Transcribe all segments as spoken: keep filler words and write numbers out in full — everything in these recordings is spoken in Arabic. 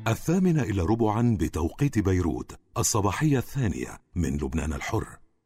الثامنة إلى ربعا بتوقيت بيروت، الصباحية الثانية من لبنان الحر.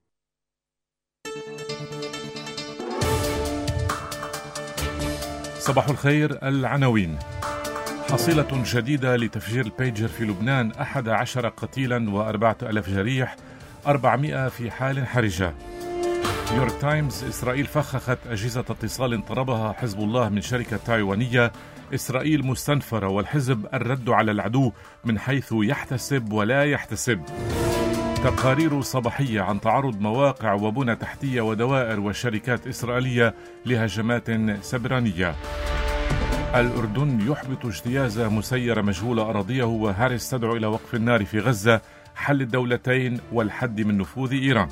صباح الخير. العناوين: حصيلة جديدة لتفجير البيجر في لبنان، أحد عشر قتيلا وأربعة ألاف جريح، أربعمائة في حال حرجة. نيويورك تايمز: إسرائيل فخخت أجهزة اتصال طلبها حزب الله من شركة تايوانية. إسرائيل مستنفرة والحزب الرد على العدو من حيث يحتسب ولا يحتسب. تقارير صباحية عن تعرض مواقع وبنى تحتية ودوائر وشركات إسرائيلية لهجمات سبرانية. الأردن يحبط اجتياز مسيرة مجهولة أراضيه، وهاريس تدعو إلى وقف النار في غزة، حل الدولتين والحد من نفوذ إيران.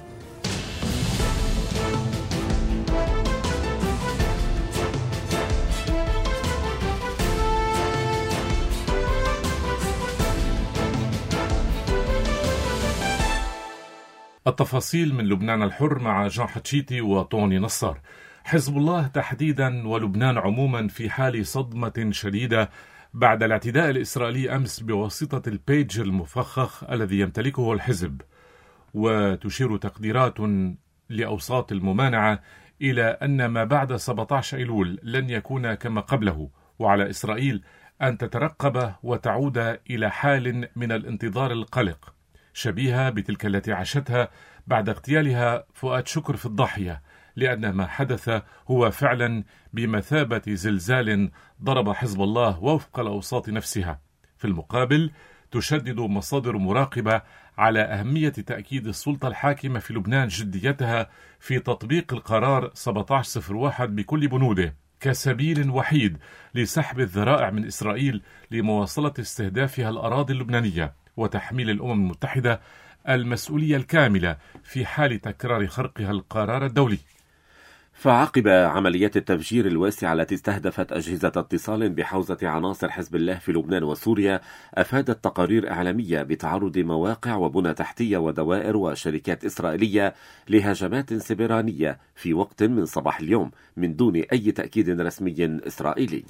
التفاصيل من لبنان الحر مع جان حتشيتي وطوني نصار. حزب الله تحديدا ولبنان عموما في حال صدمة شديدة بعد الاعتداء الإسرائيلي أمس بواسطة البيجر المفخخ الذي يمتلكه الحزب، وتشير تقديرات لأوساط الممانعة إلى أن ما بعد سبعة عشر أيلول لن يكون كما قبله، وعلى إسرائيل أن تترقب وتعود إلى حال من الانتظار القلق شبيهة بتلك التي عاشتها بعد اغتيالها فؤاد شكر في الضاحية، لأن ما حدث هو فعلا بمثابة زلزال ضرب حزب الله وفق الأوساط نفسها. في المقابل تشدد مصادر مراقبة على أهمية تأكيد السلطة الحاكمة في لبنان جديتها في تطبيق القرار سبعة عشر صفر واحد بكل بنوده كسبيل وحيد لسحب الذرائع من إسرائيل لمواصلة استهدافها الأراضي اللبنانية، وتحميل الأمم المتحدة المسؤولية الكاملة في حال تكرار خرقها القرار الدولي. فعقب عمليات التفجير الواسعة التي استهدفت أجهزة اتصال بحوزة عناصر حزب الله في لبنان وسوريا، أفادت تقارير إعلامية بتعرض مواقع وبنى تحتية ودوائر وشركات إسرائيلية لهجمات سبرانية في وقت من صباح اليوم من دون أي تأكيد رسمي إسرائيلي.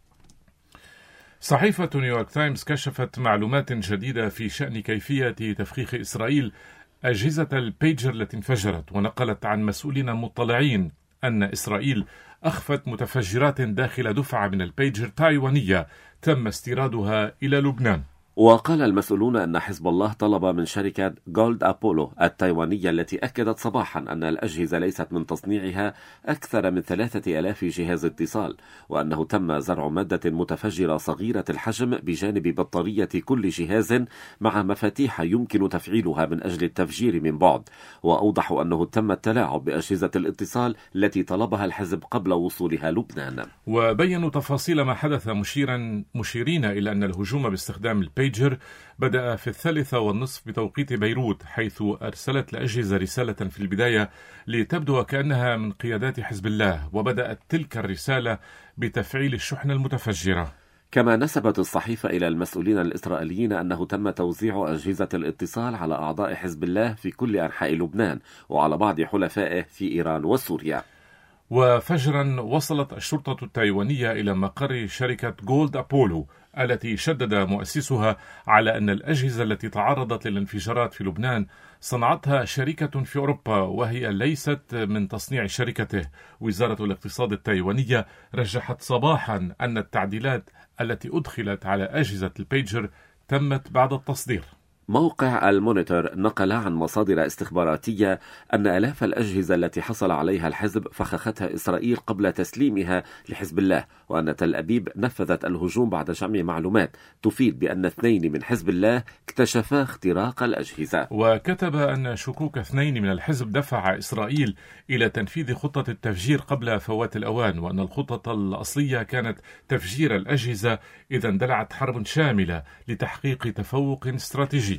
صحيفة نيويورك تايمز كشفت معلومات جديدة في شأن كيفية تفخيخ إسرائيل أجهزة البيجر التي انفجرت، ونقلت عن مسؤولين مطلعين أن إسرائيل أخفت متفجرات داخل دفعة من البيجر تايوانية تم استيرادها إلى لبنان. وقال المسؤولون أن حزب الله طلب من شركة جولد أبولو التايوانية التي أكدت صباحا أن الأجهزة ليست من تصنيعها أكثر من ثلاثة آلاف جهاز اتصال، وأنه تم زرع مادة متفجرة صغيرة الحجم بجانب بطارية كل جهاز مع مفاتيح يمكن تفعيلها من أجل التفجير من بعد. وأوضحوا أنه تم التلاعب بأجهزة الاتصال التي طلبها الحزب قبل وصولها لبنان. وبينوا تفاصيل ما حدث مشيرا مشيرين إلى أن الهجوم باستخدام البيجر بدأ في الثالثة والنصف بتوقيت بيروت، حيث أرسلت الأجهزة رسالة في البداية لتبدو كأنها من قيادات حزب الله، وبدأت تلك الرسالة بتفعيل الشحنة المتفجرة. كما نسبت الصحيفة إلى المسؤولين الإسرائيليين أنه تم توزيع أجهزة الاتصال على أعضاء حزب الله في كل أنحاء لبنان وعلى بعض حلفائه في إيران وسوريا. وفجرا وصلت الشرطة التايوانية إلى مقر شركة جولد أبولو التي شدد مؤسسها على أن الأجهزة التي تعرضت للانفجارات في لبنان صنعتها شركة في أوروبا وهي ليست من تصنيع شركته. وزارة الاقتصاد التايوانية رجحت صباحا أن التعديلات التي أدخلت على أجهزة البيجر تمت بعد التصدير. موقع المونيتور نقل عن مصادر استخباراتية أن آلاف الأجهزة التي حصل عليها الحزب فخختها إسرائيل قبل تسليمها لحزب الله، وأن تل أبيب نفذت الهجوم بعد جمع معلومات تفيد بأن اثنين من حزب الله اكتشفا اختراق الأجهزة. وكتب أن شكوك اثنين من الحزب دفع إسرائيل إلى تنفيذ خطة التفجير قبل فوات الأوان، وأن الخطة الأصلية كانت تفجير الأجهزة إذا اندلعت حرب شاملة لتحقيق تفوق استراتيجي.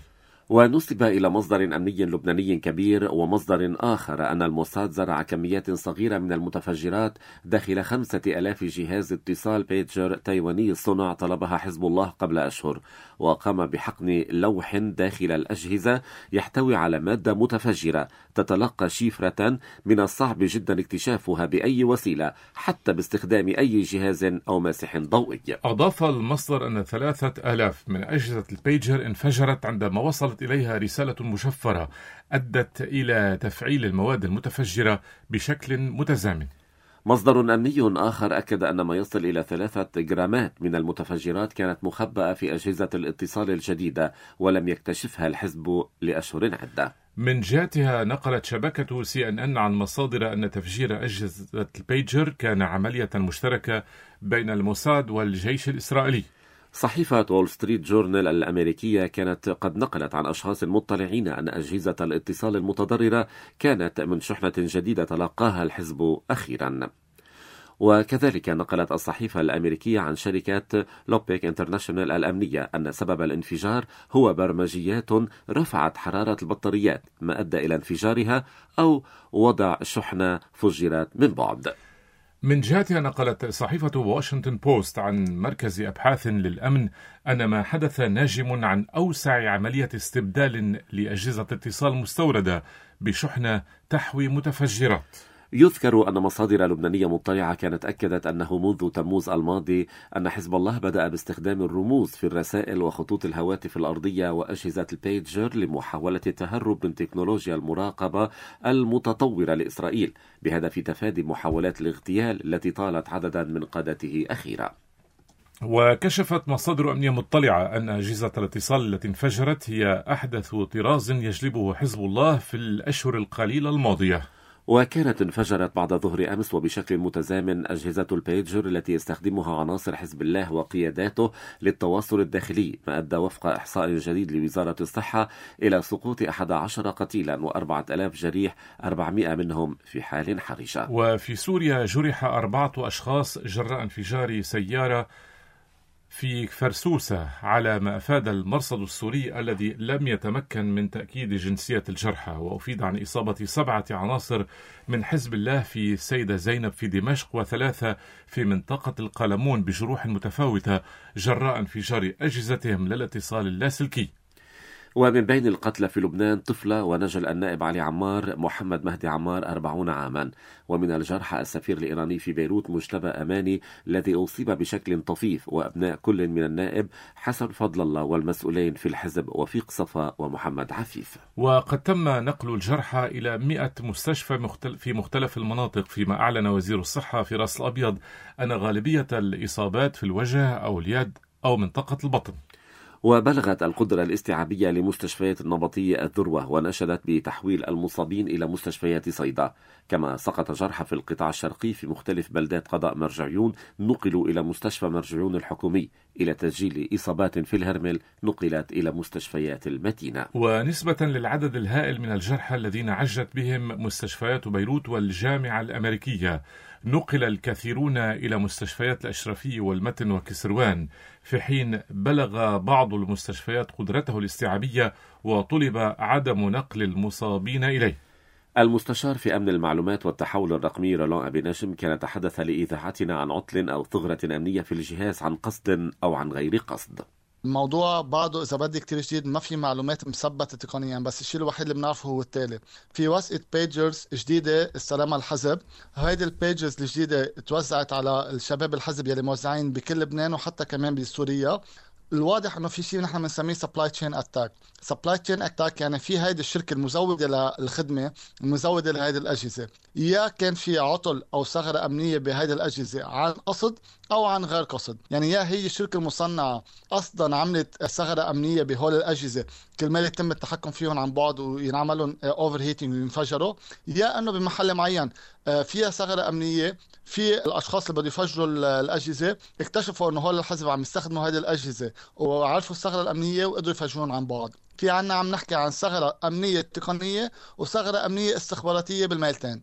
ونسب إلى مصدر أمني لبناني كبير ومصدر آخر أن الموساد زرع كميات صغيرة من المتفجرات داخل خمسة ألاف جهاز اتصال بيجر تايواني الصنع طلبها حزب الله قبل أشهر، وقام بحقن لوح داخل الأجهزة يحتوي على مادة متفجرة تتلقى شفرة من الصعب جدا اكتشافها بأي وسيلة حتى باستخدام أي جهاز أو ماسح ضوئي. أضاف المصدر أن ثلاثة آلاف من أجهزة البيجر انفجرت عندما وصلت إليها رسالة مشفرة أدت إلى تفعيل المواد المتفجرة بشكل متزامن. مصدر أمني آخر أكد أن ما يصل إلى ثلاثة جرامات من المتفجرات كانت مخبأة في أجهزة الاتصال الجديدة ولم يكتشفها الحزب لأشهر عدة. من جهتها نقلت شبكة سي إن إن عن مصادر أن تفجير أجهزة البيجر كان عملية مشتركة بين الموساد والجيش الإسرائيلي. صحيفة وول ستريت جورنال الأمريكية كانت قد نقلت عن أشخاص مطلعين أن أجهزة الاتصال المتضررة كانت من شحنة جديدة تلقاها الحزب أخيرا. وكذلك نقلت الصحيفة الأمريكية عن شركة لوبيك انترناشونال الأمنية أن سبب الانفجار هو برمجيات رفعت حرارة البطاريات ما أدى إلى انفجارها أو وضع شحنة فجرت من بعد. من جهتها نقلت صحيفة واشنطن بوست عن مركز أبحاث للأمن أن ما حدث ناجم عن أوسع عملية استبدال لأجهزة اتصال مستوردة بشحنة تحوي متفجرات. يذكر أن مصادر لبنانية مطلعة كانت أكدت أنه منذ تموز الماضي أن حزب الله بدأ باستخدام الرموز في الرسائل وخطوط الهواتف الأرضية وأجهزة البيجر لمحاولة التهرب من تكنولوجيا المراقبة المتطورة لإسرائيل بهدف تفادي محاولات الاغتيال التي طالت عددا من قادته أخيرا. وكشفت مصادر أمنية مطلعة أن أجهزة الاتصال التي انفجرت هي أحدث طراز يجلبه حزب الله في الأشهر القليلة الماضية. وكانت انفجرت بعد ظهر أمس وبشكل متزامن أجهزة البيجر التي يستخدمها عناصر حزب الله وقياداته للتواصل الداخلي، ما أدى وفق إحصاء جديد لوزارة الصحة إلى سقوط أحد عشر قتيلا وأربعة آلاف جريح، أربعمائة منهم في حال حرجة. وفي سوريا جرح أربعة أشخاص جراء انفجار سيارة في فرسوسة، على ما أفاد المرصد السوري الذي لم يتمكن من تأكيد جنسية الجرحى. وأفيد عن إصابة سبعة عناصر من حزب الله في سيدة زينب في دمشق وثلاثة في منطقة القلمون بجروح متفاوتة جراء انفجار أجهزتهم للاتصال اللاسلكي. ومن بين القتلى في لبنان طفلة ونجل النائب علي عمار محمد مهدي عمار أربعين عاما، ومن الجرحى السفير الإيراني في بيروت مجتبى أماني الذي أصيب بشكل طفيف، وأبناء كل من النائب حسن فضل الله والمسؤولين في الحزب وفيق صفا ومحمد عفيف. وقد تم نقل الجرحى إلى مئة مستشفى في مختلف المناطق، فيما أعلن وزير الصحة في راس الأبيض أن غالبية الإصابات في الوجه أو اليد أو منطقة البطن. وبلغت القدرة الاستيعابية لمستشفيات النبطية الذروة، ونشدت بتحويل المصابين إلى مستشفيات صيدا، كما سقط جرحى في القطاع الشرقي في مختلف بلدات قضاء مرجعيون نقلوا إلى مستشفى مرجعيون الحكومي، إلى تسجيل إصابات في الهرمل نقلت إلى مستشفيات المدينة. ونسبة للعدد الهائل من الجرحى الذين عجت بهم مستشفيات بيروت والجامعة الأمريكية، نقل الكثيرون إلى مستشفيات الأشرفية والمتن وكسروان، في حين بلغ بعض المستشفيات قدرته الاستيعابية وطلب عدم نقل المصابين إليه. المستشار في أمن المعلومات والتحول الرقمي رولان أبي نجم كان تحدث لإذاعتنا عن عطل أو ثغرة أمنية في الجهاز عن قصد أو عن غير قصد. الموضوع بعده إذا بدي كتير جديد، ما في معلومات مثبتة تقنيا، بس الشيء الوحيد اللي بنعرفه هو التالي: في وثيقة بيجرز جديدة استلمها الحزب. هيدي البيجرز الجديدة توزعت على الشباب الحزب يلي موزعين بكل لبنان وحتى كمان بسوريا. الواضح انه في شيء نحن بنسميه سبلاي تشين اتاك. سبلاي تشين اتاك يعني في هيدي الشركه المزوده للخدمه، المزوده لهيدي الاجهزه، يا كان في عطل او ثغره امنيه بهيدي الاجهزه عن قصد او عن غير قصد. يعني يا هي الشركه المصنعه قصدا عملت ثغره امنيه بهول الاجهزه كرمال يتم التحكم فيهم عن بعد وينعمل لهم اوفر هيتنج وينفجروا، يا انه بمحل معين فيها ثغره امنيه، في الاشخاص اللي بده يفجروا الاجهزه اكتشفوا انه هول الحزب عم يستخدموا هذه الاجهزه وعرفوا الثغره الامنيه وقدروا يفجرون عن بعد. في عنا عم نحكي عن ثغره امنيه تقنيه وثغره امنيه استخباراتيه بالميلتين.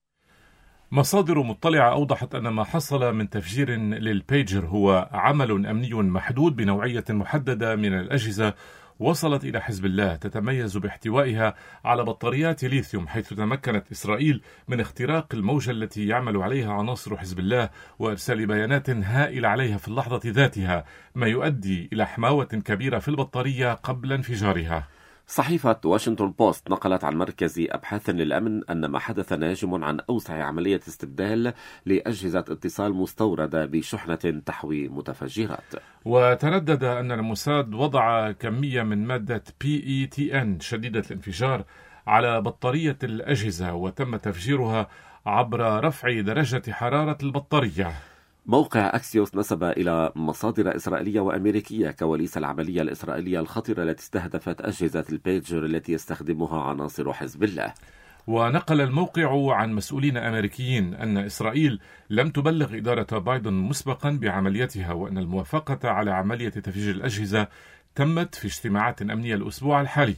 مصادر مطلعة أوضحت أن ما حصل من تفجير للبيجر هو عمل أمني محدود بنوعية محددة من الأجهزة، وصلت إلى حزب الله تتميز باحتوائها على بطاريات ليثيوم، حيث تمكنت إسرائيل من اختراق الموجة التي يعمل عليها عناصر حزب الله وإرسال بيانات هائلة عليها في اللحظة ذاتها، ما يؤدي إلى حماوة كبيرة في البطارية قبل انفجارها. صحيفة واشنطن بوست نقلت عن مركز أبحاث للأمن أن ما حدث ناجم عن أوسع عملية استبدال لأجهزة اتصال مستوردة بشحنة تحوي متفجرات. وتردد أن الموساد وضع كمية من مادة بي إي تي إن شديدة الانفجار على بطارية الأجهزة، وتم تفجيرها عبر رفع درجة حرارة البطارية. موقع أكسيوس نسب إلى مصادر إسرائيلية وأمريكية كواليس العملية الإسرائيلية الخطرة التي استهدفت أجهزة البيجر التي يستخدمها عناصر حزب الله. ونقل الموقع عن مسؤولين أمريكيين أن إسرائيل لم تبلغ إدارة بايدن مسبقا بعمليتها، وأن الموافقة على عملية تفجير الأجهزة تمت في اجتماعات أمنية الأسبوع الحالي.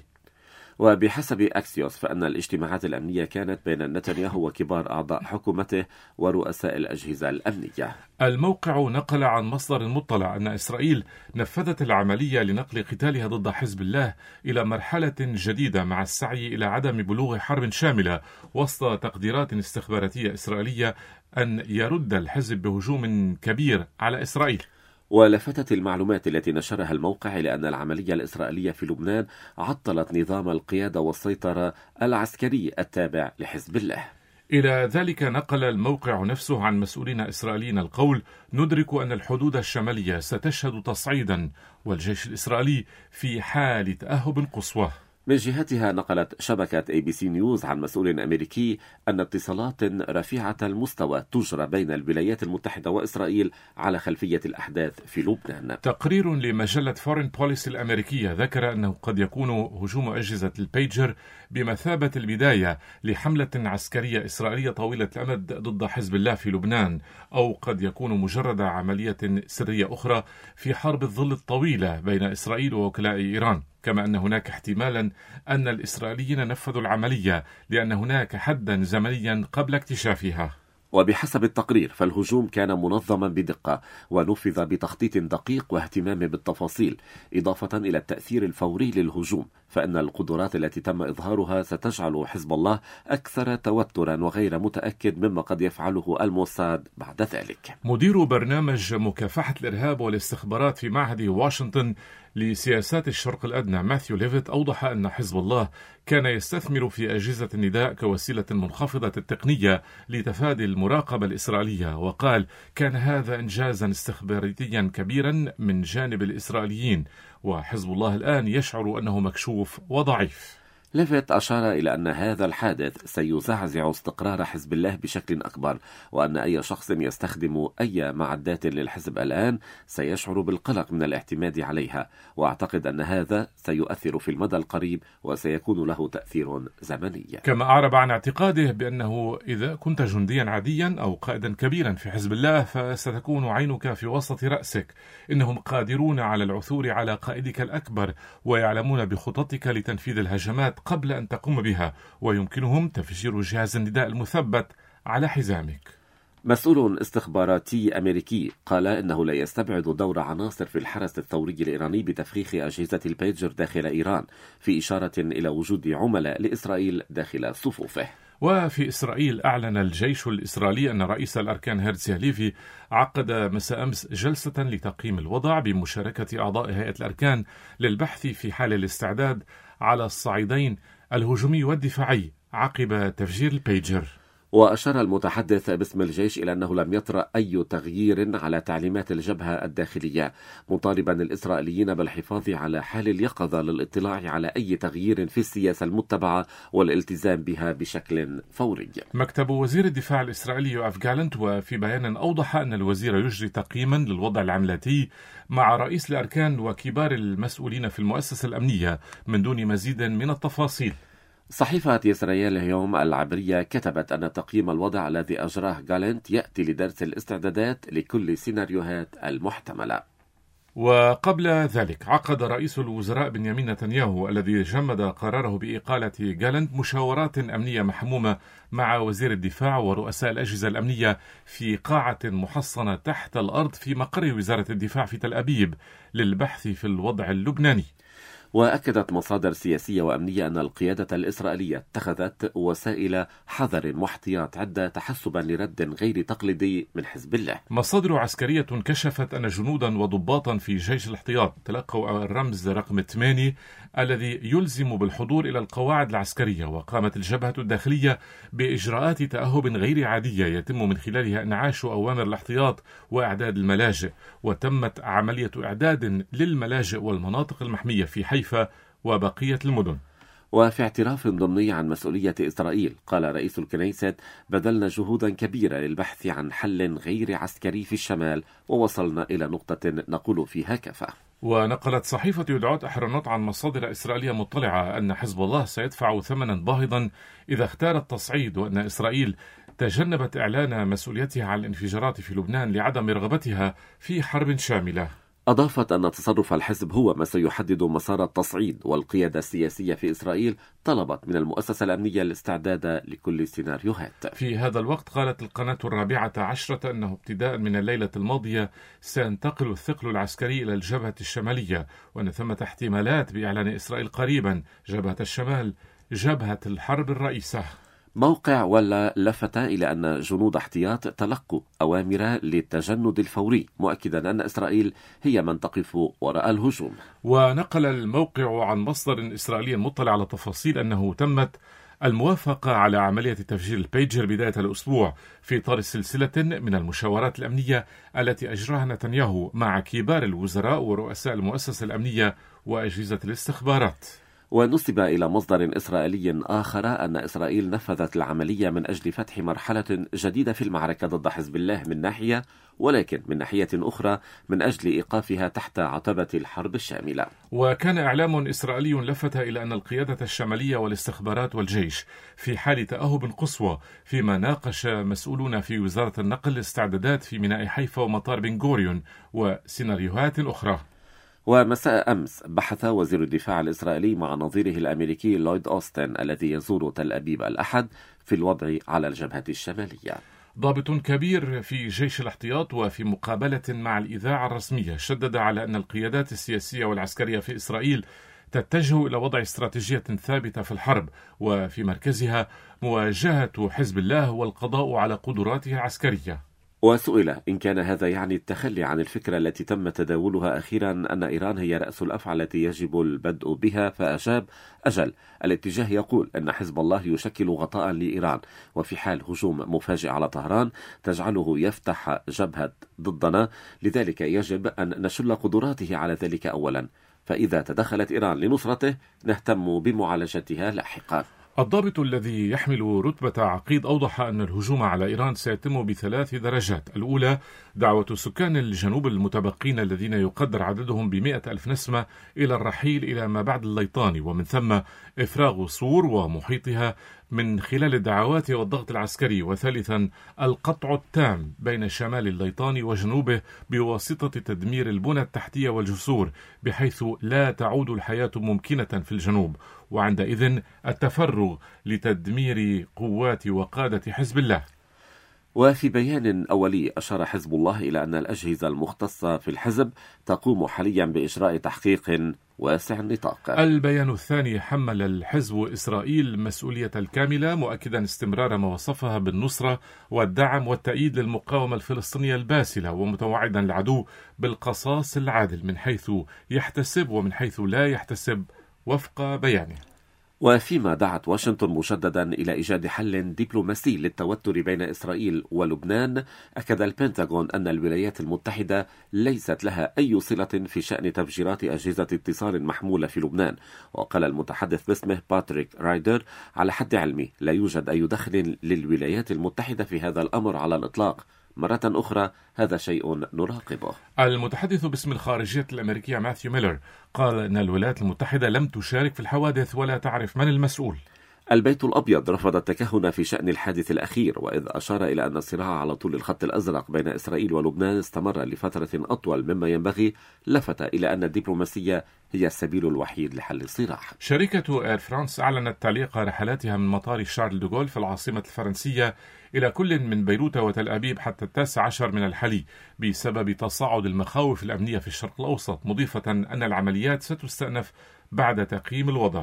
وبحسب أكسيوس فإن الاجتماعات الأمنية كانت بين نتنياهو وكبار أعضاء حكومته ورؤساء الأجهزة الأمنية. الموقع نقل عن مصدر مطلع أن إسرائيل نفذت العملية لنقل قتالها ضد حزب الله إلى مرحلة جديدة، مع السعي إلى عدم بلوغ حرب شاملة، وسط تقديرات استخباراتية إسرائيلية أن يرد الحزب بهجوم كبير على إسرائيل. ولفتت المعلومات التي نشرها الموقع إلى أن العملية الإسرائيلية في لبنان عطلت نظام القيادة والسيطرة العسكري التابع لحزب الله. إلى ذلك نقل الموقع نفسه عن مسؤولين إسرائيليين القول: ندرك أن الحدود الشمالية ستشهد تصعيدا، والجيش الإسرائيلي في حال تأهب قصوى. من جهتها نقلت شبكة اي بي سي نيوز عن مسؤول أمريكي أن اتصالات رفيعة المستوى تجرى بين الولايات المتحدة وإسرائيل على خلفية الأحداث في لبنان. تقرير لمجلة فورين بوليسي الأمريكية ذكر أنه قد يكون هجوم أجهزة البيجر بمثابة البداية لحملة عسكرية إسرائيلية طويلة الأمد ضد حزب الله في لبنان، أو قد يكون مجرد عملية سرية أخرى في حرب الظل الطويلة بين إسرائيل ووكلاء إيران. كما أن هناك احتمالا أن الإسرائيليين نفذوا العملية لأن هناك حدا زمنيا قبل اكتشافها. وبحسب التقرير فالهجوم كان منظما بدقة ونفذ بتخطيط دقيق واهتمام بالتفاصيل، إضافة إلى التأثير الفوري للهجوم، فإن القدرات التي تم إظهارها ستجعل حزب الله أكثر توترا وغير متأكد مما قد يفعله الموساد بعد ذلك. مدير برنامج مكافحة الإرهاب والاستخبارات في معهد واشنطن لسياسات الشرق الأدنى ماثيو ليفيت أوضح أن حزب الله كان يستثمر في أجهزة النداء كوسيلة منخفضة التقنية لتفادي المراقبة الإسرائيلية، وقال: كان هذا إنجازا استخباراتيا كبيرا من جانب الإسرائيليين، وحزب الله الآن يشعر أنه مكشوف وضعيف. ليفيت أشار إلى أن هذا الحادث سيزعزع استقرار حزب الله بشكل أكبر، وأن أي شخص يستخدم أي معدات للحزب الآن سيشعر بالقلق من الاعتماد عليها، وأعتقد أن هذا سيؤثر في المدى القريب وسيكون له تأثير زمني. كما أعرب عن اعتقاده بأنه إذا كنت جنديا عاديا أو قائدا كبيرا في حزب الله فستكون عينك في وسط رأسك. إنهم قادرون على العثور على قائدك الأكبر ويعلمون بخططك لتنفيذ الهجمات قبل أن تقوم بها، ويمكنهم تفجير جهاز النداء المثبت على حزامك. مسؤول استخباراتي أمريكي قال إنه لا يستبعد دور عناصر في الحرس الثوري الإيراني بتفخيخ أجهزة البيجر داخل إيران، في إشارة إلى وجود عملاء لإسرائيل داخل صفوفه. وفي إسرائيل أعلن الجيش الإسرائيلي أن رئيس الأركان هيرتزي هاليفي عقد مساء أمس جلسة لتقييم الوضع بمشاركة أعضاء هيئة الأركان للبحث في حال الاستعداد على الصعيدين الهجومي والدفاعي عقب تفجير البيجر. وأشار المتحدث باسم الجيش إلى أنه لم يطرأ أي تغيير على تعليمات الجبهة الداخلية، مطالبا الإسرائيليين بالحفاظ على حال اليقظة للاطلاع على أي تغيير في السياسة المتبعة والالتزام بها بشكل فوري. مكتب وزير الدفاع الإسرائيلي يوآف جالنت وفي بيان أوضح أن الوزير يجري تقييما للوضع العملاتي مع رئيس الأركان وكبار المسؤولين في المؤسسة الأمنية من دون مزيد من التفاصيل. صحيفة إسرائيل اليوم العبرية كتبت أن تقييم الوضع الذي أجراه جالنت يأتي لدرس الاستعدادات لكل سيناريوهات المحتملة. وقبل ذلك عقد رئيس الوزراء بنيامين نتنياهو الذي جمد قراره بإقالة جالنت مشاورات أمنية محمومة مع وزير الدفاع ورؤساء الأجهزة الأمنية في قاعة محصنة تحت الأرض في مقر وزارة الدفاع في تل أبيب للبحث في الوضع اللبناني. وأكدت مصادر سياسية وأمنية أن القيادة الإسرائيلية اتخذت وسائل حذر واحتياط عدة تحسبا لرد غير تقليدي من حزب الله. مصادر عسكرية كشفت أن جنودا وضباطا في جيش الاحتياط تلقوا الرمز رقم ثمانية الذي يلزم بالحضور إلى القواعد العسكرية، وقامت الجبهة الداخلية بإجراءات تأهب غير عادية يتم من خلالها إنعاش أوامر الاحتياط وإعداد الملاجئ، وتمت عملية إعداد للملاجئ والمناطق المحمية في حيفا وبقية المدن. وفي اعتراف ضمني عن مسؤولية إسرائيل قال رئيس الكنيست: بذلنا جهودا كبيرة للبحث عن حل غير عسكري في الشمال ووصلنا إلى نقطة نقول فيها كفى. ونقلت صحيفة يدعوت أحرنوت عن مصادر إسرائيلية مطلعة أن حزب الله سيدفع ثمنا باهظا إذا اختار التصعيد، وأن إسرائيل تجنبت إعلان مسؤوليتها عن الانفجارات في لبنان لعدم رغبتها في حرب شاملة. أضافت أن تصرف الحزب هو ما سيحدد مسار التصعيد، والقيادة السياسية في إسرائيل طلبت من المؤسسة الأمنية الاستعداد لكل السيناريوهات. في هذا الوقت قالت القناة الرابعة عشرة أنه ابتداء من الليلة الماضية سينتقل الثقل العسكري إلى الجبهة الشمالية، وأن ثمة احتمالات بإعلان إسرائيل قريبا جبهة الشمال جبهة الحرب الرئيسة. موقع ولا لفت إلى أن جنود احتياط تلقوا أوامر للتجند الفوري، مؤكدا أن إسرائيل هي من تقف وراء الهجوم. ونقل الموقع عن مصدر إسرائيلي مطلع على تفاصيل أنه تمت الموافقة على عملية تفجير البيجر بداية الأسبوع في إطار سلسلة من المشاورات الأمنية التي أجراها نتنياهو مع كبار الوزراء ورؤساء المؤسسة الأمنية وأجهزة الاستخبارات. ونسب إلى مصدر إسرائيلي آخر أن إسرائيل نفذت العملية من أجل فتح مرحلة جديدة في المعركة ضد حزب الله من ناحية، ولكن من ناحية أخرى من أجل إيقافها تحت عتبة الحرب الشاملة. وكان إعلام إسرائيلي لفت إلى أن القيادة الشمالية والاستخبارات والجيش في حال تأهب قصوى، فيما ناقش مسؤولون في وزارة النقل الاستعدادات في ميناء حيفا ومطار بن غوريون وسيناريوهات أخرى. ومساء أمس بحث وزير الدفاع الإسرائيلي مع نظيره الأمريكي لويد أوستن الذي يزور تل أبيب الأحد في الوضع على الجبهة الشمالية. ضابط كبير في جيش الاحتياط وفي مقابلة مع الإذاعة الرسمية شدد على أن القيادات السياسية والعسكرية في إسرائيل تتجه إلى وضع استراتيجية ثابتة في الحرب، وفي مركزها مواجهة حزب الله والقضاء على قدراته العسكرية. وسئل إن كان هذا يعني التخلي عن الفكرة التي تم تداولها أخيرا أن إيران هي رأس الأفعى التي يجب البدء بها، فأجاب: أجل، الاتجاه يقول أن حزب الله يشكل غطاء لإيران، وفي حال هجوم مفاجئ على طهران تجعله يفتح جبهة ضدنا، لذلك يجب أن نشل قدراته على ذلك أولا، فإذا تدخلت إيران لنصرته نهتم بمعالجتها لاحقا. الضابط الذي يحمل رتبة عقيد أوضح أن الهجوم على إيران سيتم بثلاث درجات. الأولى دعوة سكان الجنوب المتبقين الذين يقدر عددهم بمئة ألف نسمة إلى الرحيل إلى ما بعد الليطاني، ومن ثم إفراغ صور ومحيطها من خلال الدعوات والضغط العسكري. وثالثا القطع التام بين شمال الليطاني وجنوبه بواسطة تدمير البنى التحتية والجسور بحيث لا تعود الحياة ممكنة في الجنوب، وعندئذ التفرغ لتدمير قوات وقادة حزب الله. وفي بيان أولي أشار حزب الله إلى أن الأجهزة المختصة في الحزب تقوم حاليا بإجراء تحقيق واسع النطاق. البيان الثاني حمل الحزب إسرائيل مسؤولية الكاملة، مؤكدا استمرار ما وصفها بالنصرة والدعم والتأييد للمقاومة الفلسطينية الباسلة، ومتوعدا العدو بالقصاص العادل من حيث يحتسب ومن حيث لا يحتسب وفق بيانه. وفيما دعت واشنطن مجددا إلى إيجاد حل دبلوماسي للتوتر بين إسرائيل ولبنان، أكد البنتاغون أن الولايات المتحدة ليست لها أي صلة في شأن تفجيرات أجهزة اتصال محمولة في لبنان. وقال المتحدث باسمه باتريك رايدر: على حد علمي لا يوجد أي دخل للولايات المتحدة في هذا الأمر على الإطلاق. مرة أخرى هذا شيء نراقبه. المتحدث باسم الخارجية الأمريكية ماثيو ميلر قال أن الولايات المتحدة لم تشارك في الحوادث ولا تعرف من المسؤول. البيت الأبيض رفض التكهن في شأن الحادث الأخير، وإذ أشار إلى أن الصراع على طول الخط الأزرق بين إسرائيل ولبنان استمر لفترة أطول مما ينبغي، لفت إلى أن الدبلوماسية هي السبيل الوحيد لحل الصراع. شركة إير فرانس أعلنت تعليق رحلاتها من مطار شارل دوغول في العاصمة الفرنسية إلى كل من بيروت وتل أبيب حتى التاسع عشر من الحلي بسبب تصاعد المخاوف الأمنية في الشرق الأوسط، مضيفة أن العمليات ستستأنف بعد تقييم الوضع.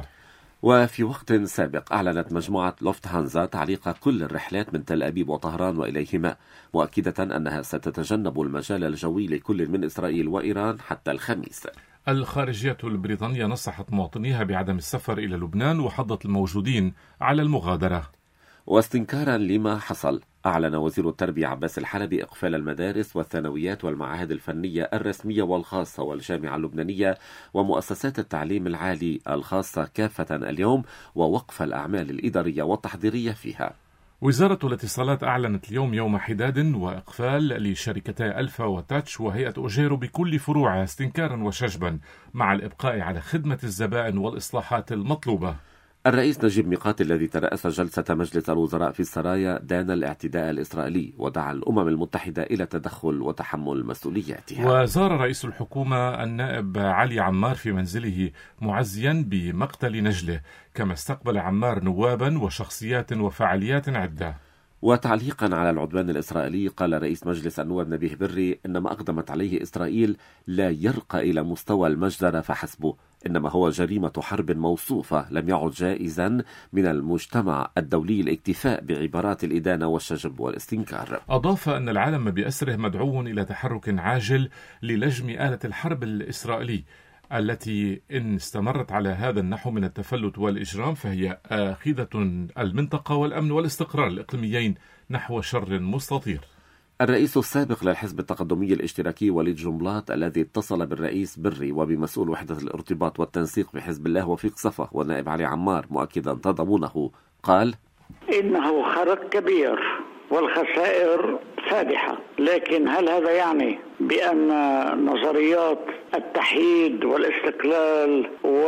وفي وقت سابق أعلنت مجموعة لوفتهانزا تعليق كل الرحلات من تل أبيب وطهران وإليهما، مؤكدة أنها ستتجنب المجال الجوي لكل من إسرائيل وإيران حتى الخميس. الخارجية البريطانية نصحت مواطنيها بعدم السفر إلى لبنان وحضت الموجودين على المغادرة. واستنكارا لما حصل، أعلن وزير التربية عباس الحلبي إقفال المدارس والثانويات والمعاهد الفنية الرسمية والخاصة والجامعة اللبنانية ومؤسسات التعليم العالي الخاصة كافة اليوم، ووقف الأعمال الإدارية والتحضيرية فيها. وزارة الاتصالات أعلنت اليوم يوم حداد وإقفال لشركتي ألفا وتاتش وهيئة أوجيرو بكل فروعها استنكارا وشجبا مع الإبقاء على خدمة الزبائن والإصلاحات المطلوبة. الرئيس نجيب ميقاتي الذي ترأس جلسة مجلس الوزراء في السرايا دان الاعتداء الإسرائيلي ودعا الأمم المتحدة إلى التدخل وتحمل مسؤولياتها. وزار رئيس الحكومة النائب علي عمار في منزله معزيا بمقتل نجله، كما استقبل عمار نوابا وشخصيات وفعاليات عدة. وتعليقا على العدوان الإسرائيلي، قال رئيس مجلس النواب نبيه بري إن ما أقدمت عليه إسرائيل لا يرقى إلى مستوى المجزرة فحسبه، إنما هو جريمة حرب موصوفة لم يعد جائزا من المجتمع الدولي الاكتفاء بعبارات الإدانة والشجب والاستنكار. أضاف أن العالم بأسره مدعو إلى تحرك عاجل للجم آلة الحرب الإسرائيلي التي إن استمرت على هذا النحو من التفلت والإجرام فهي آخذة المنطقة والأمن والاستقرار الإقليميين نحو شر مستطير. الرئيس السابق للحزب التقدمي الاشتراكي وليد جنبلاط الذي اتصل بالرئيس بري وبمسؤول وحدة الارتباط والتنسيق بحزب الله وفيق صفا والنائب علي عمار مؤكدا تضامنه، قال إنه خرق كبير والخسائر فادحة، لكن هل هذا يعني بأن نظريات التحييد والاستقلال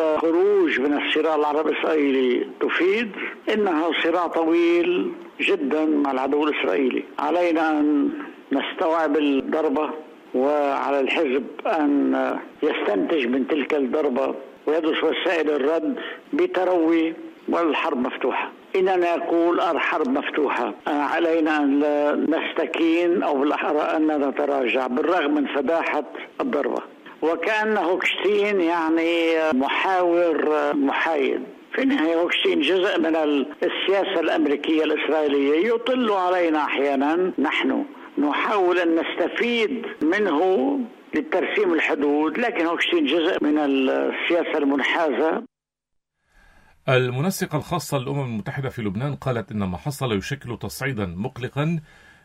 وخروج من الصراع العربي الإسرائيلي تفيد؟ إنها صراع طويل جدا مع العدو الإسرائيلي. علينا أن نستوعب الضربة وعلى الحزب أن يستنتج من تلك الضربة ويدرس وسائل الرد بتروي، والحرب مفتوحة. إننا نقول الحرب مفتوحة، علينا أن لا نستكين أو بالأحرى أن نتراجع بالرغم من فداحة الضربة. وكأن هوكشتين يعني محاور محايد، في النهاية هوكشتين جزء من السياسة الأمريكية الإسرائيلية يطل علينا أحيانا. نحن نحاول أن نستفيد منه لترسيم الحدود، لكن هوكشتين جزء من السياسة المنحازة. المنسقة الخاصة للأمم المتحدة في لبنان قالت إن ما حصل يشكل تصعيدا مقلقا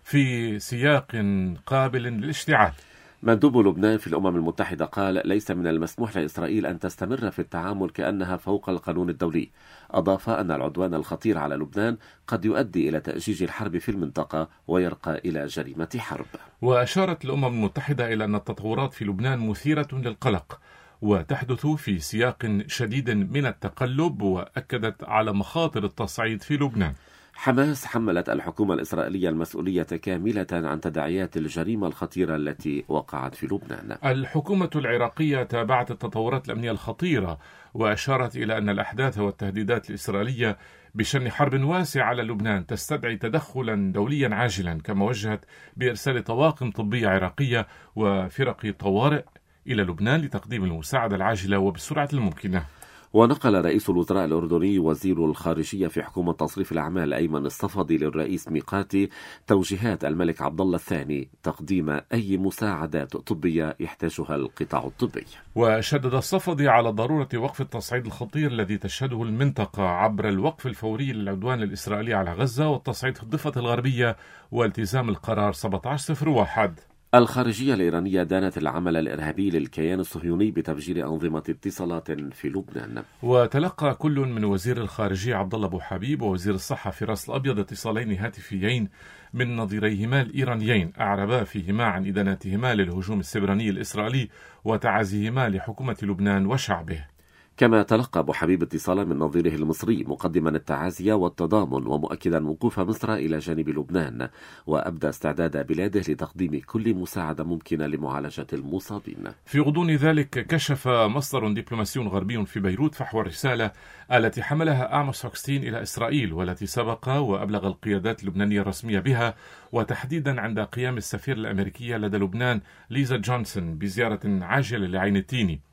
في سياق قابل للاشتعال. مندوب لبنان في الأمم المتحدة قال ليس من المسموح لإسرائيل أن تستمر في التعامل كأنها فوق القانون الدولي. أضاف أن العدوان الخطير على لبنان قد يؤدي إلى تأجيج الحرب في المنطقة ويرقى إلى جريمة حرب. وأشارت الأمم المتحدة إلى أن التطورات في لبنان مثيرة للقلق وتحدث في سياق شديد من التقلب، وأكدت على مخاطر التصعيد في لبنان. حماس حملت الحكومة الإسرائيلية المسؤولية كاملة عن تداعيات الجريمة الخطيرة التي وقعت في لبنان. الحكومة العراقية تابعت التطورات الأمنية الخطيرة وأشارت إلى أن الأحداث والتهديدات الإسرائيلية بشن حرب واسعة على لبنان تستدعي تدخلا دوليا عاجلا، كما وجهت بإرسال طواقم طبية عراقية وفرق طوارئ إلى لبنان لتقديم المساعدة العاجلة وبالسرعة الممكنة. ونقل رئيس الوزراء الأردني وزير الخارجية في حكومة تصريف الأعمال أيمن الصفدي للرئيس ميقاتي توجيهات الملك عبد الله الثاني تقديم أي مساعدات طبية يحتاجها القطاع الطبي. وشدد الصفدي على ضرورة وقف التصعيد الخطير الذي تشهده المنطقة عبر الوقف الفوري للعدوان الإسرائيلي على غزة والتصعيد في الضفة الغربية والتزام القرار سبعة عشر صفر واحد. الخارجية الإيرانية دانت العمل الإرهابي للكيان الصهيوني بتفجير أنظمة اتصالات في لبنان. وتلقى كل من وزير الخارجية عبد الله أبو حبيب ووزير الصحة فراس الأبيض اتصالين هاتفيين من نظيريهما الإيرانيين أعربا فيهما عن إدانتهما للهجوم السبراني الإسرائيلي وتعازيهما لحكومة لبنان وشعبه. كما تلقى أبو حبيب اتصالا من نظيره المصري مقدما التعازي والتضامن ومؤكدا وقوف مصر إلى جانب لبنان، وأبدى استعداد بلاده لتقديم كل مساعدة ممكنة لمعالجة المصابين. في غضون ذلك كشف مصدر دبلوماسي غربي في بيروت فحوى الرسالة التي حملها أعمس هوكشتين إلى إسرائيل والتي سبق وأبلغ القيادات اللبنانية الرسمية بها، وتحديدا عند قيام السفير الأمريكية لدى لبنان ليزا جونسون بزيارة عاجلة لعين التيني.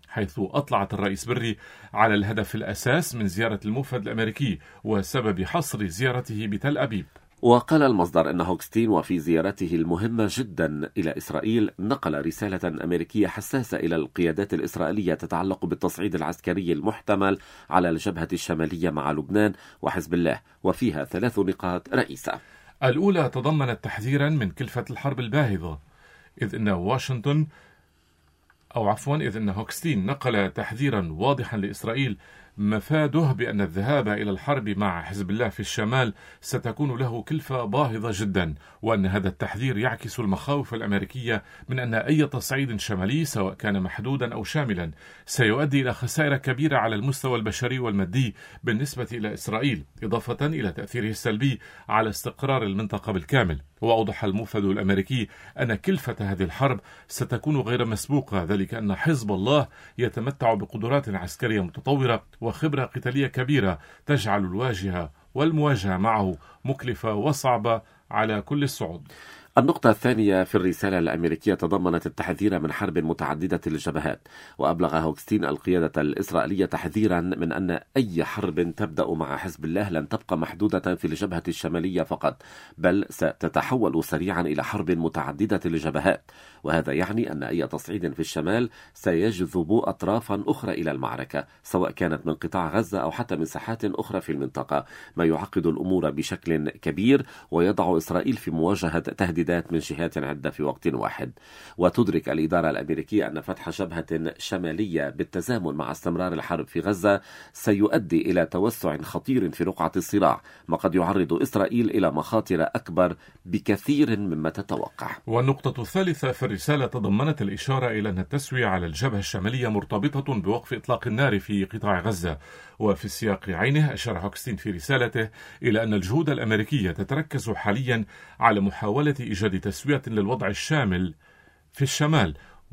حيث أطلعت الرئيس بري على الهدف الأساس من زيارة الموفد الأمريكي وسبب حصر زيارته بتل أبيب. وقال المصدر أن هوكستين وفي زيارته المهمة جدا إلى إسرائيل نقل رسالة أمريكية حساسة إلى القيادات الإسرائيلية تتعلق بالتصعيد العسكري المحتمل على الجبهة الشمالية مع لبنان وحزب الله، وفيها ثلاث نقاط رئيسة. الأولى تضمنت تحذيرا من كلفة الحرب الباهظة، إذ أن واشنطن أو عفوا إذ أن هوكستين نقل تحذيرا واضحا لإسرائيل مفاده بأن الذهاب إلى الحرب مع حزب الله في الشمال ستكون له كلفة باهظة جدا، وأن هذا التحذير يعكس المخاوف الأمريكية من أن أي تصعيد شمالي سواء كان محدودا أو شاملا سيؤدي إلى خسائر كبيرة على المستوى البشري والمادي بالنسبة إلى إسرائيل، إضافة إلى تأثيره السلبي على استقرار المنطقة بالكامل. وأوضح الموفد الأمريكي أن كلفة هذه الحرب ستكون غير مسبوقة، ذلك أن حزب الله يتمتع بقدرات عسكرية متطورة وخبرة قتالية كبيرة تجعل الواجهة والمواجهة معه مكلفة وصعبة على كل الصعود. النقطة الثانية في الرسالة الأمريكية تضمنت التحذير من حرب متعددة الجبهات، وأبلغ هوكستين القيادة الإسرائيلية تحذيرا من أن أي حرب تبدأ مع حزب الله لن تبقى محدودة في الجبهة الشمالية فقط، بل ستتحول سريعا إلى حرب متعددة الجبهات، وهذا يعني أن أي تصعيد في الشمال سيجذب أطرافا أخرى إلى المعركة، سواء كانت من قطاع غزة أو حتى من ساحات أخرى في المنطقة، ما يعقد الأمور بشكل كبير ويضع إسرائيل في مواجهة تهديدات من جهات عدة في وقت واحد. وتدرك الإدارة الأمريكية أن فتح جبهة شمالية بالتزامن مع استمرار الحرب في غزة سيؤدي إلى توسع خطير في رقعة الصراع، ما قد يعرض إسرائيل إلى مخاطر أكبر بكثير مما تتوقع. والنقطة الثالثة في الرسالة تضمنت الإشارة إلى أن التسوية على الجبهة الشمالية مرتبطة بوقف إطلاق النار في قطاع غزة. وفي السياق عينه أشار هوكستين في رسالته إلى أن الجهود الأمريكية تتركز حاليا على محاولة إيجاد تسوية للوضع الشامل في الشمال،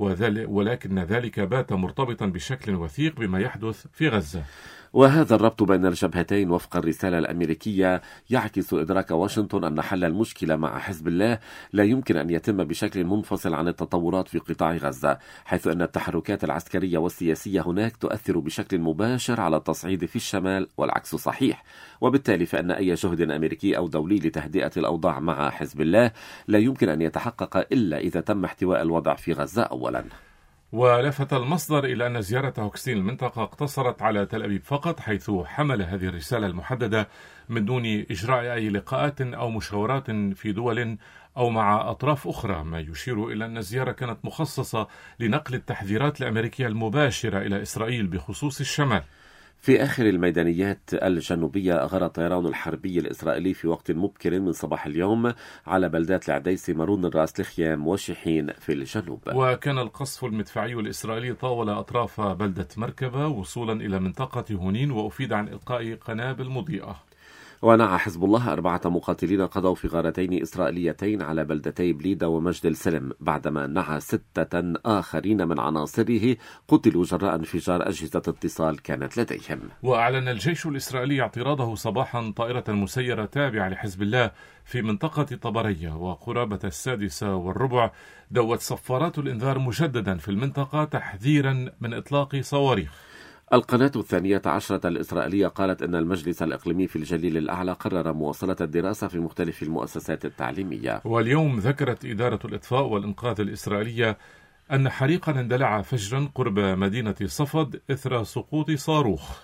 ولكن ذلك بات مرتبطا بشكل وثيق بما يحدث في غزة. وهذا الربط بين الجبهتين وفق الرسالة الأمريكية يعكس إدراك واشنطن أن حل المشكلة مع حزب الله لا يمكن أن يتم بشكل منفصل عن التطورات في قطاع غزة، حيث أن التحركات العسكرية والسياسية هناك تؤثر بشكل مباشر على التصعيد في الشمال والعكس صحيح، وبالتالي فإن أي جهد أمريكي أو دولي لتهدئة الأوضاع مع حزب الله لا يمكن أن يتحقق إلا إذا تم احتواء الوضع في غزة أولا. ولفت المصدر إلى أن زيارة هوكستين المنطقة اقتصرت على تل أبيب فقط، حيث حمل هذه الرسالة المحددة من دون إجراء أي لقاءات أو مشاورات في دول أو مع أطراف أخرى، ما يشير إلى أن الزيارة كانت مخصصة لنقل التحذيرات الأمريكية المباشرة إلى إسرائيل بخصوص الشمال. في آخر الميدانيات الجنوبية أغار الطيران الحربي الإسرائيلي في وقت مبكر من صباح اليوم على بلدات العديسي مارون الراس لخيام وشحين في الجنوب. وكان القصف المدفعي الإسرائيلي طاول أطراف بلدة مركبة وصولا إلى منطقة هونين، وأفيد عن إلقاء قنابل مضيئة. ونعى حزب الله أربعة مقاتلين قضوا في غارتين إسرائيليتين على بلدتي بليدة ومجد السلم، بعدما نعى ستة آخرين من عناصره قتلوا جراء انفجار أجهزة اتصال كانت لديهم. وأعلن الجيش الإسرائيلي اعتراضه صباحا طائرة مسيرة تابعة لحزب الله في منطقة طبرية، وقرابة السادسة والربع دوت صفارات الإنذار مجددا في المنطقة تحذيرا من إطلاق صواريخ. القناة الثانية عشرة الإسرائيلية قالت أن المجلس الإقليمي في الجليل الأعلى قرر مواصلة الدراسة في مختلف المؤسسات التعليمية. واليوم ذكرت إدارة الإطفاء والإنقاذ الإسرائيلية أن حريقا اندلع فجرا قرب مدينة صفد إثر سقوط صاروخ.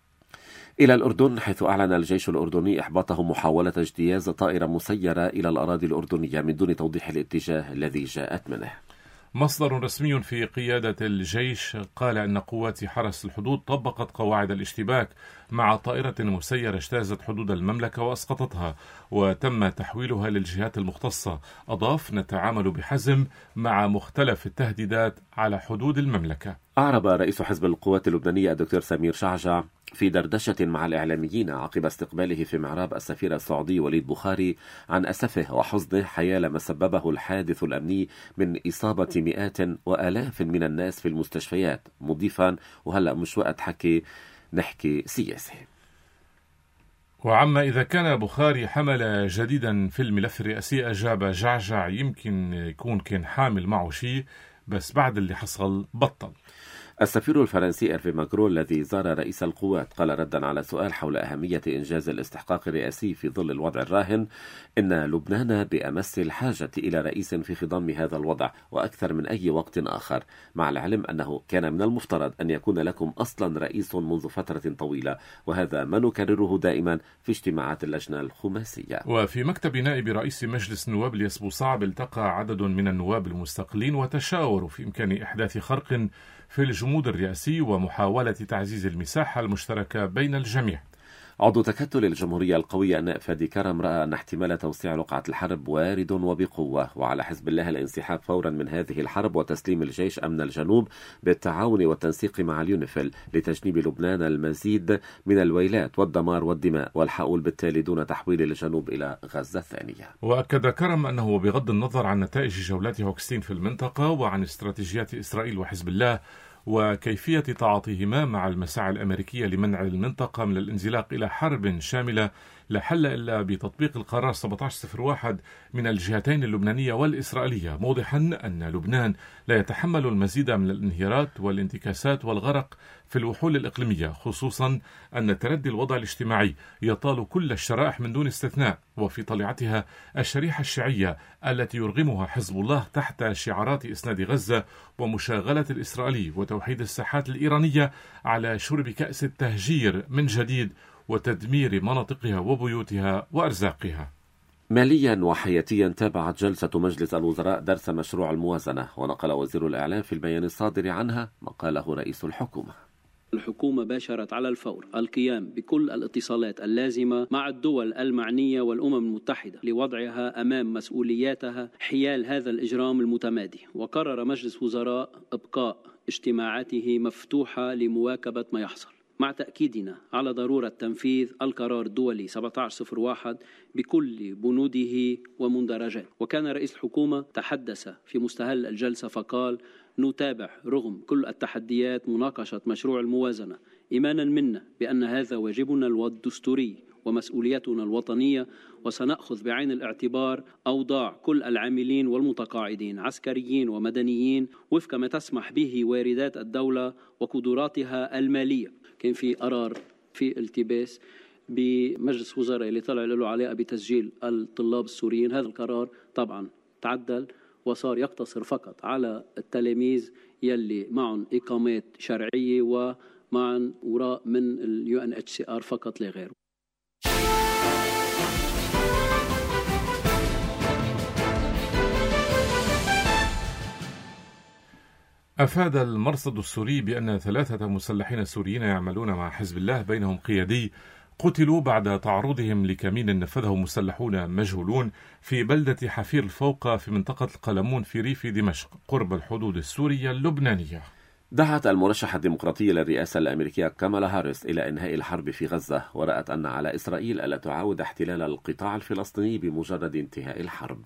إلى الأردن، حيث أعلن الجيش الأردني إحباطه محاولة اجتياز طائرة مسيرة إلى الأراضي الأردنية من دون توضيح الاتجاه الذي جاءت منه. مصدر رسمي في قيادة الجيش قال أن قوات حرس الحدود طبقت قواعد الاشتباك مع طائرة مسيرة اجتازت حدود المملكة وأسقطتها، وتم تحويلها للجهات المختصة. أضاف: نتعامل بحزم مع مختلف التهديدات على حدود المملكة. أعرب رئيس حزب القوات اللبنانية الدكتور سمير شعجع في دردشة مع الإعلاميين عقب استقباله في معراب السفير السعودي وليد بخاري عن أسفه وحزنه حيال ما سببه الحادث الأمني من إصابة مئات وآلاف من الناس في المستشفيات، مضيفا: وهلأ مش وقت حكي نحكي سياسي. وعما إذا كان بخاري حمل جديدا في الملف الرئاسي، أجاب جعجع: يمكن يكون كان حامل معه شيء بس بعد اللي حصل بطل. السفير الفرنسي إيرفي ماكرون الذي زار رئيس القوات قال ردا على سؤال حول أهمية إنجاز الاستحقاق الرئاسي في ظل الوضع الراهن إن لبنان بأمس الحاجة إلى رئيس في خضم هذا الوضع وأكثر من أي وقت آخر، مع العلم أنه كان من المفترض أن يكون لكم أصلا رئيس منذ فترة طويلة، وهذا ما نكرره دائما في اجتماعات اللجنة الخماسية. وفي مكتب نائب رئيس مجلس النواب الياس بوصعب التقى عدد من النواب المستقلين وتشاوروا في إمكان إحداث خرق في الجمود الرئاسي ومحاولة تعزيز المساحة المشتركة بين الجميع. عضو تكتل الجمهورية القوية النائب فادي كرم رأى أن احتمال توسيع رقعة الحرب وارد وبقوة، وعلى حزب الله الانسحاب فورا من هذه الحرب وتسليم الجيش أمن الجنوب بالتعاون والتنسيق مع اليونيفيل لتجنيب لبنان المزيد من الويلات والدمار والدماء والحؤول بالتالي دون تحويل الجنوب إلى غزة الثانية. وأكد كرم أنه بغض النظر عن نتائج جولات هوكستين في المنطقة وعن استراتيجيات إسرائيل وحزب الله وكيفية تعاطيهما مع المساعي الأمريكية لمنع المنطقة من الانزلاق إلى حرب شاملة لا حل إلا بتطبيق القرار سبعة عشر صفر واحد من الجهتين اللبنانية والإسرائيلية، موضحا أن لبنان لا يتحمل المزيد من الانهيارات والانتكاسات والغرق في الوحول الإقليمية، خصوصا أن تردي الوضع الاجتماعي يطال كل الشرائح من دون استثناء، وفي طليعتها الشريحة الشيعية التي يرغمها حزب الله تحت شعارات إسناد غزة ومشاغلة الإسرائيلي وتوحيد الساحات الإيرانية على شرب كأس التهجير من جديد وتدمير مناطقها وبيوتها وأرزاقها. ماليا وحياتيا تابعت جلسة مجلس الوزراء درس مشروع الموازنة، ونقل وزير الإعلام في البيان الصادر عنها ما قاله رئيس الحكومة. الحكومة باشرت على الفور القيام بكل الاتصالات اللازمة مع الدول المعنية والأمم المتحدة لوضعها أمام مسؤولياتها حيال هذا الإجرام المتمادي، وقرر مجلس وزراء إبقاء اجتماعاته مفتوحة لمواكبة ما يحصل، مع تأكيدنا على ضرورة تنفيذ القرار الدولي سبعة عشر صفر واحد بكل بنوده ومندرجاته. وكان رئيس الحكومة تحدث في مستهل الجلسة فقال: نتابع رغم كل التحديات مناقشة مشروع الموازنة، إيمانا منا بأن هذا واجبنا الدستوري ومسؤوليتنا الوطنية، وسنأخذ بعين الاعتبار أوضاع كل العاملين والمتقاعدين عسكريين ومدنيين وفق ما تسمح به واردات الدولة وقدراتها المالية. كان في قرار في التباس بمجلس وزراء اللي طلع له علاقة بتسجيل الطلاب السوريين، هذا القرار طبعا تعدل وصار يقتصر فقط على التلاميذ يلي معهم إقامات شرعية ومعهم وراء من اليو ان اتش سي ار فقط لا غير. أفاد المرصد السوري بأن ثلاثة مسلحين سوريين يعملون مع حزب الله بينهم قيادي قتلوا بعد تعرضهم لكمين نفذه مسلحون مجهولون في بلدة حفير الفوقة في منطقة القلمون في ريف دمشق قرب الحدود السورية اللبنانية. دعت المرشحة الديمقراطية للرئاسة الأمريكية كامالا هاريس إلى إنهاء الحرب في غزة، ورأت أن على إسرائيل ألا تعاود احتلال القطاع الفلسطيني بمجرد انتهاء الحرب.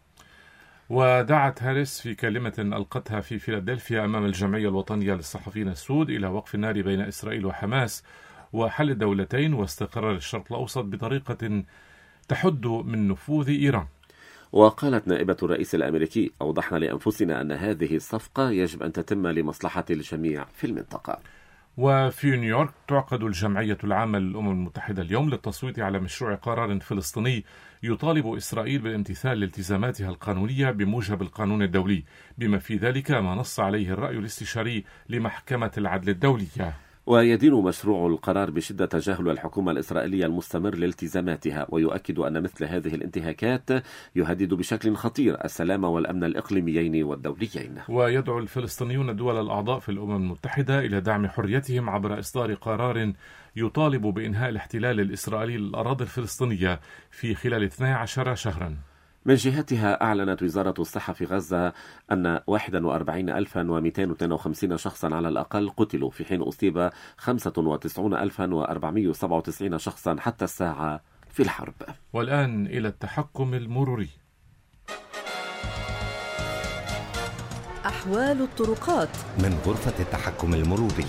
ودعت هاريس في كلمة ألقتها في فيلادلفيا أمام الجمعية الوطنية للصحفيين السود إلى وقف النار بين إسرائيل وحماس وحل الدولتين واستقرار الشرق الأوسط بطريقة تحد من نفوذ إيران. وقالت نائبة الرئيس الأمريكي: أوضحنا لأنفسنا أن هذه الصفقة يجب أن تتم لمصلحة الجميع في المنطقة. وفي نيويورك تعقد الجمعية العامة للأمم المتحدة اليوم للتصويت على مشروع قرار فلسطيني يطالب إسرائيل بالامتثال لالتزاماتها القانونية بموجب القانون الدولي، بما في ذلك ما نص عليه الرأي الاستشاري لمحكمة العدل الدولية. ويدين مشروع القرار بشدة تجاهل الحكومة الإسرائيلية المستمر لالتزاماتها، ويؤكد أن مثل هذه الانتهاكات يهدد بشكل خطير السلام والأمن الإقليميين والدوليين. ويدعو الفلسطينيون الدول الأعضاء في الأمم المتحدة إلى دعم حريتهم عبر إصدار قرار يطالب بإنهاء الاحتلال الإسرائيلي للأراضي الفلسطينية في خلال اثني عشر شهرا. من جهتها أعلنت وزارة الصحة في غزة أن واحد وأربعين ألفا ومئتين واثنين وخمسين شخصا على الأقل قتلوا، في حين أصيب خمسة وتسعين ألفا وأربعمائة وسبعة وتسعين شخصا حتى الساعة في الحرب. والآن إلى التحكم المروري. أحوال الطرقات من غرفة التحكم المروري.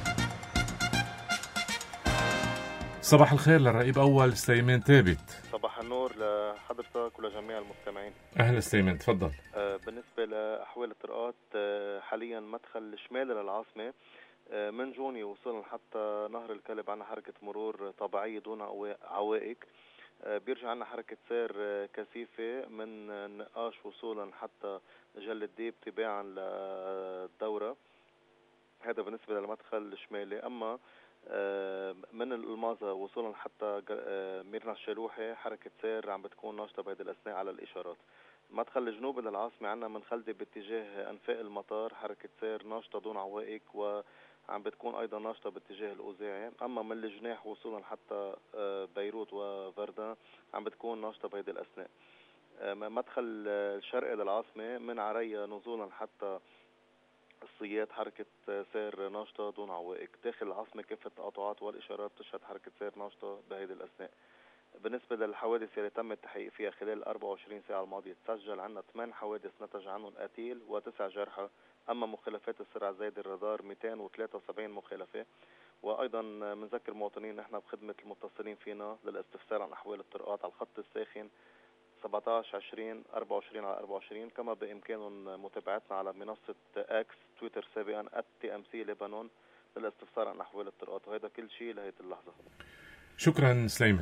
صباح الخير للرئيب أول سليمان ثابت. صباح صباح النور لحضرتك ولجميع المستمعين. أهلا ستيمن، تفضل. بالنسبة لأحوال الطرقات حاليا مدخل شمال للعاصمة من جوني وصولا حتى نهر الكلب عنا حركة مرور طبيعية دون عوائق. بيرجع عنا حركة سير كثيفة من نقاش وصولا حتى جل الديب تباعا للدورة. هذا بالنسبة للمدخل الشمالي. أما من المازة وصولا حتى ميرنا الشلوحي حركة سير عم بتكون ناشطة بهذه الأثناء على الإشارات. المدخل الجنوبي للعاصمة عنا من خلدي باتجاه أنفاق المطار حركة سير ناشطة دون عوائق وعم بتكون أيضا ناشطة باتجاه الأوزاعي. أما من الجناح وصولا حتى بيروت وفردان عم بتكون ناشطة بهذه الأثناء. مدخل الشرقي للعاصمة من عريا نزولا حتى الصياد حركة سير ناشطة دون عوائق. داخل العاصمة كافة التقاطعات والإشارات تشهد حركة سير ناشطة بهذه الأثناء. بالنسبة للحوادث اللي تم التحقيق فيها خلال أربعة وعشرين ساعة الماضية تسجل عنا ثمان حوادث نتج عنهم قتيل وتسع جرحى. أما مخالفات السرعة زايد الرادار مئتين وثلاثة وسبعين مخالفة. وأيضا بنذكر المواطنين نحن بخدمة المتصلين فينا للاستفسار عن أحوال الطرقات على الخط الساخن سبعة عشر عشرين أربعة وعشرين على أربعة وعشرين. كما بإمكانهم متابعتنا على منصة اكس تويتر سابقا آت تي إم سي لبنان للاستفسار عن أحوال الطرقات. وهذا كل شيء لهذه اللحظة. شكرا سليمان.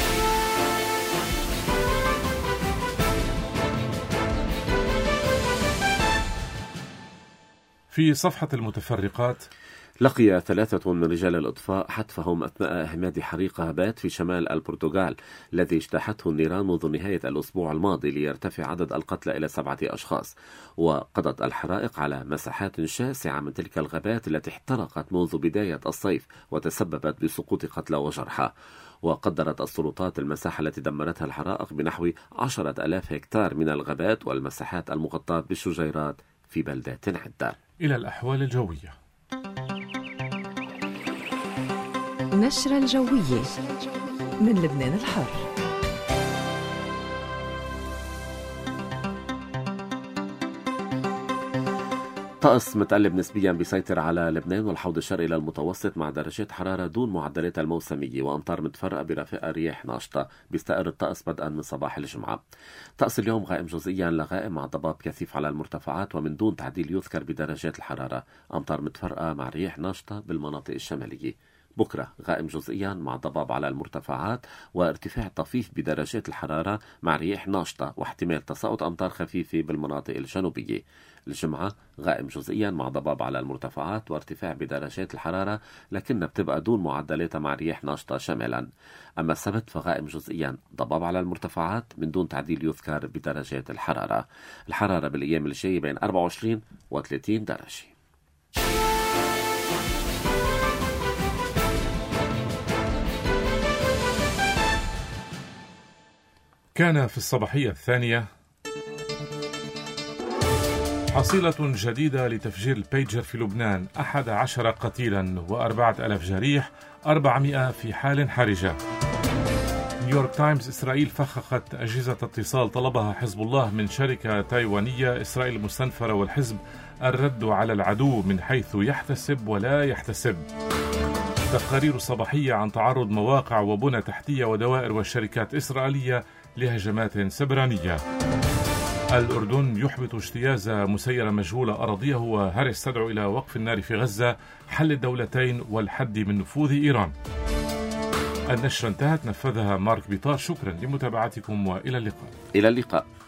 في صفحة المتفرقات، لقي ثلاثة من رجال الإطفاء حتفهم أثناء إهماد حريق هبات في شمال البرتغال الذي اجتاحته النيران منذ نهاية الأسبوع الماضي ليرتفع عدد القتلى إلى سبعة أشخاص. وقضت الحرائق على مساحات شاسعة من تلك الغابات التي احترقت منذ بداية الصيف وتسببت بسقوط قتلى وجرحى. وقدرت السلطات المساحة التي دمرتها الحرائق بنحو عشرة ألاف هكتار من الغابات والمساحات المغطاة بالشجيرات في بلدات عدة. إلى الأحوال الجوية. نشرة الجوية من لبنان الحر. طقس متقلب نسبيا بيسيطر على لبنان والحوض الشرقي للمتوسط مع درجات حرارة دون معدلات الموسمية وأمطار متفرقة برافقة رياح ناشطة. بيستقر الطقس بدءا من صباح الجمعة. طقس اليوم غائم جزئيا لغائم مع ضباب كثيف على المرتفعات ومن دون تعديل يذكر بدرجات الحرارة. أمطار متفرقة مع رياح ناشطة بالمناطق الشمالية. بكرة غائم جزئيا مع ضباب على المرتفعات وارتفاع طفيف بدرجات الحرارة مع رياح ناشطة واحتمال تساقط أمطار خفيفة بالمناطق الجنوبية. الجمعة غائم جزئيا مع ضباب على المرتفعات وارتفاع بدرجات الحرارة لكنها بتبقى دون معدلاتها مع رياح ناشطة شمالا. أما السبت فغائم جزئيا ضباب على المرتفعات من دون تعديل يذكر بدرجات الحرارة. الحرارة بالأيام الجاية بين أربعة وعشرين وثلاثين درجة. كان في الصباحية الثانية حصيلة جديدة لتفجير البيجر في لبنان، أحد عشر قتيلا وأربعة ألاف جريح، أربعمائة في حال حرجة. نيويورك تايمز: إسرائيل فخخت أجهزة اتصال طلبها حزب الله من شركة تايوانية. إسرائيل المستنفرة والحزب الرد على العدو من حيث يحتسب ولا يحتسب. تقارير صباحية عن تعرض مواقع وبنى تحتية ودوائر وشركات إسرائيلية لهجمات سبرانية. الأردن يحبط اجتياز مسيرة مجهولة أراضيه وهاريس تدعو إلى وقف النار في غزة، حل الدولتين والحد من نفوذ إيران. النشرة انتهت، نفذها مارك بيطار. شكرا لمتابعتكم وإلى اللقاء. إلى اللقاء.